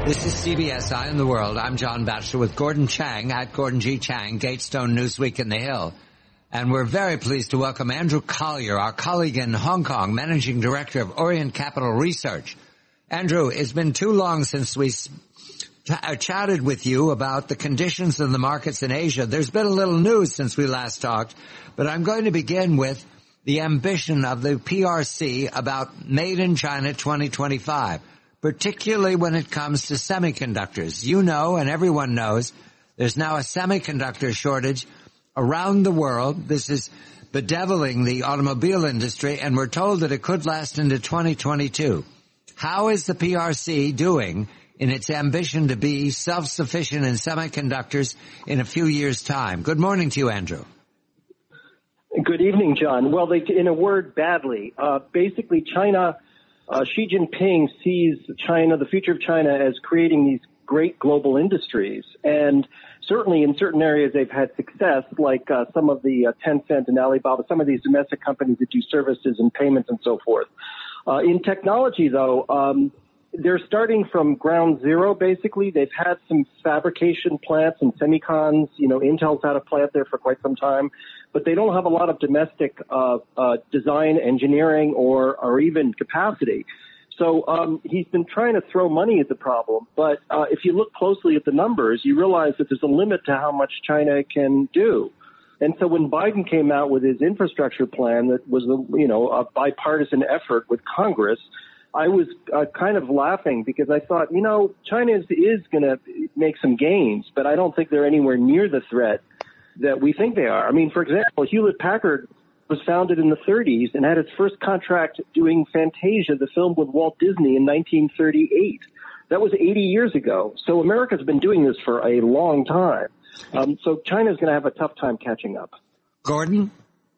This is CBS Eye on the World. I'm John Batchelor with Gordon Chang at Gordon G. Chang, Gatestone Newsweek in the Hill. And we're very pleased to welcome Andrew Collier, our colleague in Hong Kong, Managing Director of Orient Capital Research. Andrew, it's been too long since we chatted with you about the conditions of the markets in Asia. There's been a little news since we last talked, but I'm going to begin with the ambition of the PRC about Made in China 2025. Particularly when it comes to semiconductors. You know, and everyone knows, there's now a semiconductor shortage around the world. This is bedeviling the automobile industry, and we're told that it could last into 2022. How is the PRC doing in its ambition to be self-sufficient in semiconductors in a few years' time? Good morning to you, Andrew. Good evening, John. Well, in a word, badly. Basically, China... Xi Jinping sees China, the future of China, as creating these great global industries. And certainly in certain areas they've had success, like some of the Tencent and Alibaba, some of these domestic companies that do services and payments and so forth. In technology, though, they're starting from ground zero, basically. They've had some fabrication plants and semicons. You know, Intel's had a plant there for quite some time. But they don't have a lot of domestic design, engineering, or even capacity. So he's been trying to throw money at the problem. But if you look closely at the numbers, you realize that there's a limit to how much China can do. And so when Biden came out with his infrastructure plan that was, a bipartisan effort with Congress, I was kind of laughing because I thought, China is going to make some gains, but I don't think they're anywhere near the threat that we think they are. I mean, for example, Hewlett-Packard was founded in the 30s and had its first contract doing Fantasia, the film with Walt Disney, in 1938. That was 80 years ago. So America's been doing this for a long time. So China's going to have a tough time catching up. Gordon?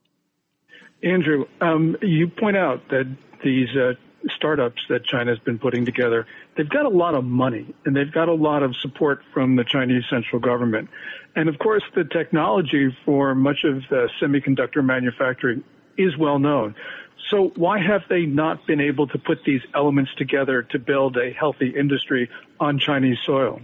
Andrew, you point out that these startups that China's been putting together, they've got a lot of money and they've got a lot of support from the Chinese central government. And of course, the technology for much of the semiconductor manufacturing is well known. So why have they not been able to put these elements together to build a healthy industry on Chinese soil?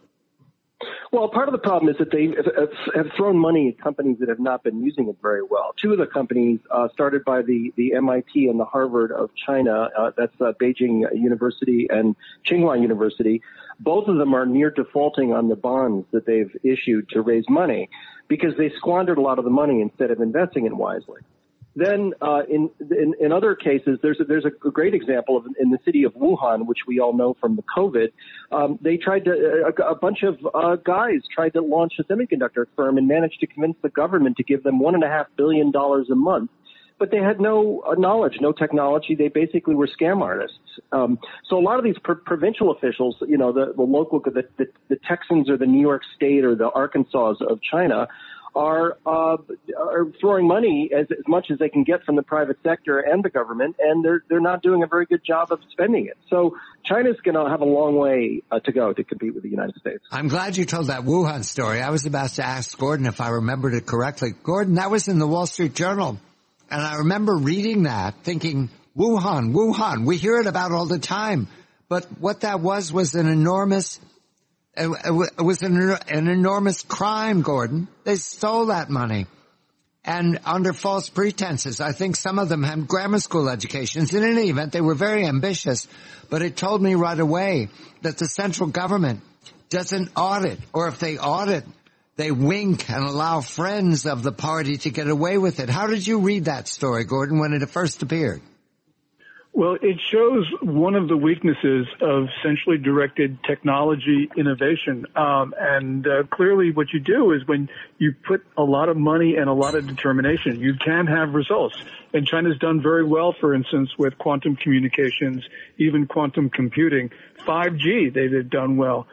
Well, part of the problem is that they have thrown money at companies that have not been using it very well. Two of the companies started by the MIT and the Harvard of China, that's Beijing University and Tsinghua University. Both of them are near defaulting on the bonds that they've issued to raise money because they squandered a lot of the money instead of investing it wisely. Then in other cases, there's a great example of in the city of Wuhan, which we all know from the COVID. They tried to a bunch of guys tried to launch a semiconductor firm and managed to convince the government to give them $1.5 billion a month. But they had no knowledge, no technology. They basically were scam artists. So a lot of these provincial officials, the local, the Texans or the New York State or the Arkansas of China, are throwing money as much as they can get from the private sector and the government, and they're not doing a very good job of spending it. So China's going to have a long way to go to compete with the United States. I'm glad you told that Wuhan story. I was about to ask Gordon if I remembered it correctly. Gordon, that was in the Wall Street Journal, and I remember reading that, thinking, Wuhan, we hear it about all the time. But what that was an enormous... It was an enormous crime, Gordon. They stole that money. And under false pretenses. I think some of them had grammar school educations. In any event, they were very ambitious. But it told me right away that the central government doesn't audit. Or if they audit, they wink and allow friends of the party to get away with it. How did you read that story, Gordon, when it first appeared? Well, it shows one of the weaknesses of centrally directed technology innovation. Clearly what you do is when you put a lot of money and a lot of determination, you can have results. And China's done very well, for instance, with quantum communications, even quantum computing. 5G, they've done well.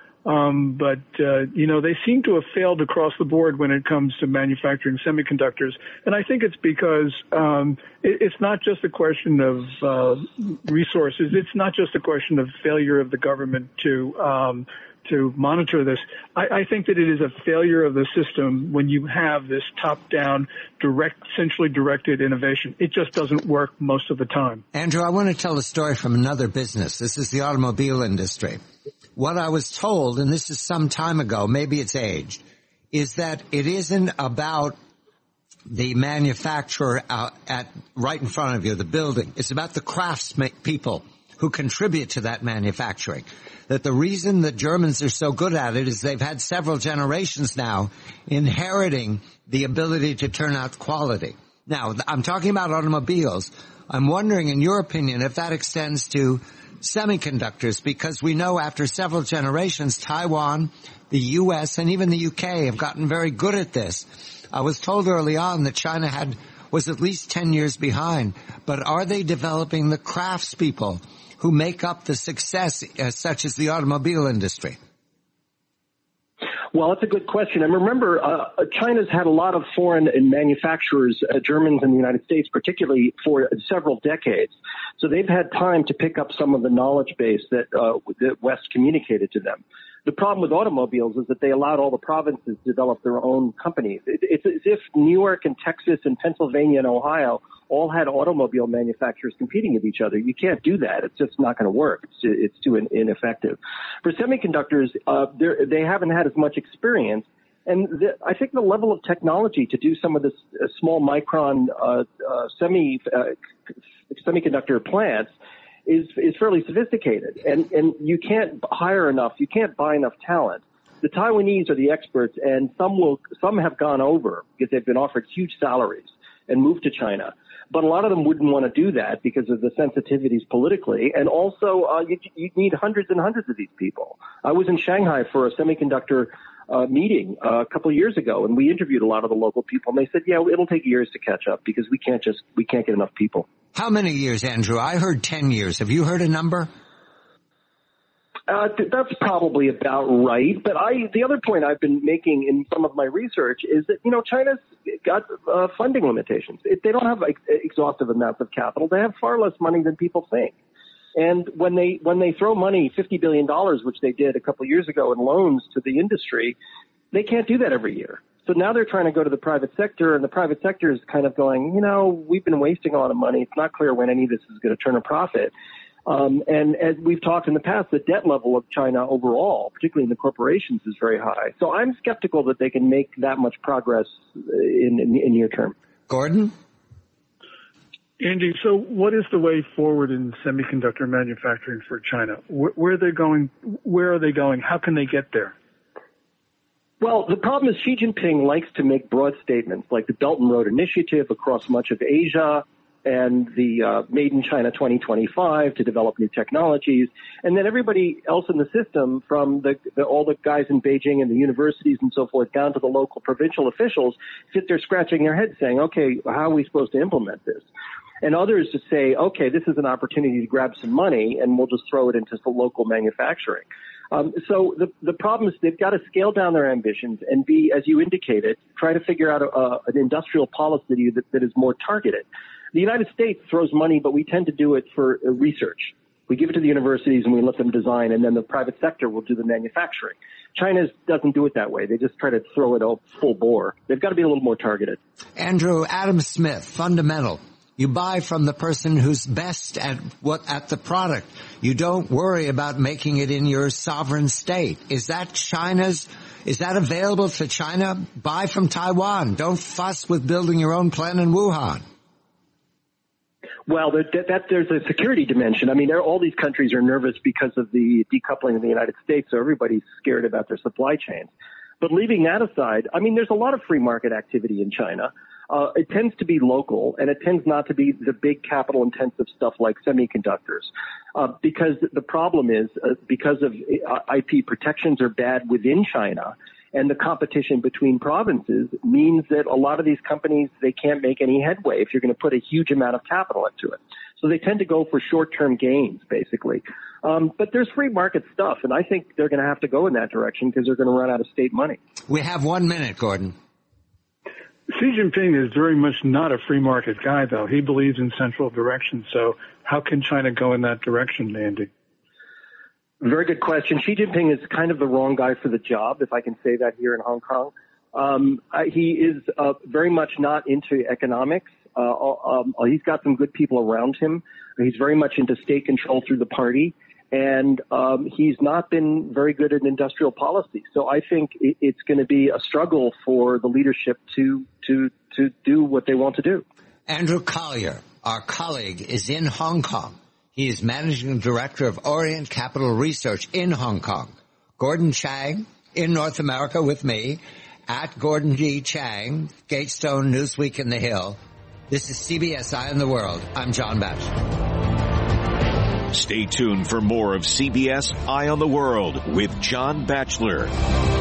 They seem to have failed across the board when it comes to manufacturing semiconductors. And I think it's because it's not just a question of resources. It's not just a question of failure of the government to monitor this. I think that it is a failure of the system when you have this top-down, centrally directed innovation. It just doesn't work most of the time. Andrew, I want to tell a story from another business. This is the automobile industry. what I was told, and this is some time ago, maybe it's aged, is that it isn't about the manufacturer right in front of you, the building. It's about the craftspeople who contribute to that manufacturing. That the reason the Germans are so good at it is they've had several generations now inheriting the ability to turn out quality. Now, I'm talking about automobiles. I'm wondering, in your opinion, if that extends to semiconductors, because we know after several generations, Taiwan, the U.S., and even the U.K. have gotten very good at this. I was told early on that China was at least 10 years behind, but are they developing the craftspeople who make up the success, such as the automobile industry? Well, that's a good question. And remember, China's had a lot of foreign manufacturers, Germans in the United States, particularly for several decades. So they've had time to pick up some of the knowledge base that West communicated to them. The problem with automobiles is that they allowed all the provinces to develop their own companies. It's as if New York and Texas and Pennsylvania and Ohio all had automobile manufacturers competing with each other. You can't do that. It's just not going to work. It's too ineffective. For semiconductors, they haven't had as much experience. And I think the level of technology to do some of this small micron semiconductor plants is fairly sophisticated. And you can't hire enough. You can't buy enough talent. The Taiwanese are the experts, and some have gone over because they've been offered huge salaries and moved to China. But a lot of them wouldn't want to do that because of the sensitivities politically. And also, you need hundreds and hundreds of these people. I was in Shanghai for a semiconductor meeting a couple of years ago, and we interviewed a lot of the local people. And they said, yeah, it'll take years to catch up because we can't get enough people. How many years, Andrew? I heard 10 years. Have you heard a number? That's probably about right. But the other point I've been making in some of my research is that, China's got funding limitations. They don't have exhaustive amounts of capital. They have far less money than people think. And when they throw money, $50 billion, which they did a couple of years ago in loans to the industry, they can't do that every year. So now they're trying to go to the private sector, and the private sector is kind of going, we've been wasting a lot of money. It's not clear when any of this is going to turn a profit. And as we've talked in the past, the debt level of China overall, particularly in the corporations, is very high. So I'm skeptical that they can make that much progress in near term. Gordon? Andy, so what is the way forward in semiconductor manufacturing for China? Where are they going? Where are they going? How can they get there? Well, the problem is Xi Jinping likes to make broad statements like the Belt and Road Initiative across much of Asia, and the Made in China 2025 to develop new technologies. And then everybody else in the system, from all the guys in Beijing and the universities and so forth, down to the local provincial officials, sit there scratching their heads saying, okay, how are we supposed to implement this? And others just say, okay, this is an opportunity to grab some money and we'll just throw it into some local manufacturing. So the problem is they've got to scale down their ambitions and be, as you indicated, try to figure out an industrial policy that is more targeted. The United States throws money, but we tend to do it for research. We give it to the universities and we let them design, and then the private sector will do the manufacturing. China doesn't do it that way. They just try to throw it all full bore. They've got to be a little more targeted. Andrew, Adam Smith, fundamental. You buy from the person who's best at the product. You don't worry about making it in your sovereign state. Is that available to China? Buy from Taiwan. Don't fuss with building your own plant in Wuhan. Well, there's a security dimension. I mean, all these countries are nervous because of the decoupling of the United States, so everybody's scared about their supply chains. But leaving that aside, I mean, there's a lot of free market activity in China. It tends to be local, and it tends not to be the big capital-intensive stuff like semiconductors. Because the problem is, because of IP protections are bad within China, and the competition between provinces means that a lot of these companies, they can't make any headway if you're going to put a huge amount of capital into it. So they tend to go for short-term gains, basically. But there's free market stuff, and I think they're going to have to go in that direction because they're going to run out of state money. We have 1 minute, Gordon. Xi Jinping is very much not a free market guy, though. He believes in central direction. So how can China go in that direction, Andy? Very good question. Xi Jinping is kind of the wrong guy for the job, if I can say that here in Hong Kong. He is very much not into economics. He's got some good people around him. He's very much into state control through the party. and he's not been very good at industrial policy. So I think it's going to be a struggle for the leadership to do what they want to do. Andrew Collier, our colleague, is in Hong Kong. He is managing director of Orient Capital Research in Hong Kong. Gordon Chang in North America with me at Gordon G. Chang, Gatestone, Newsweek, and The Hill. This is CBS Eye on the World. I'm John Batchelor. Stay tuned for more of CBS Eye on the World with John Batchelor.